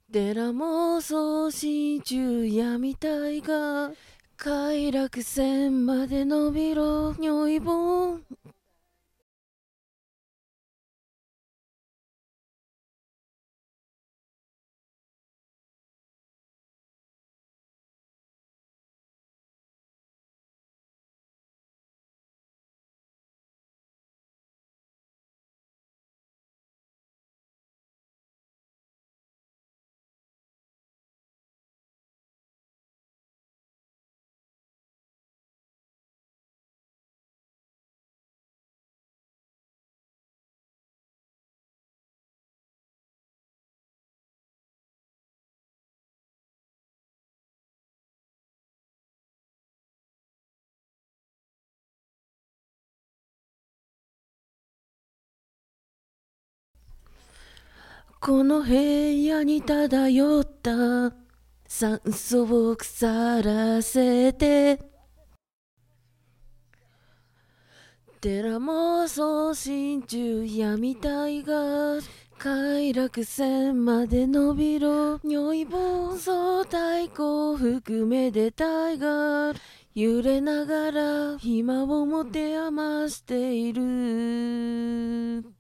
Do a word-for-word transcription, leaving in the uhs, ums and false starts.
寺も送信中やみたいが快楽線まで伸びろ如意棒。この部屋に漂った酸素を腐らせて寺も送信中やみたいが快楽線まで伸びろ如意棒。相対幸福めでたいが揺れながら暇を持て余している。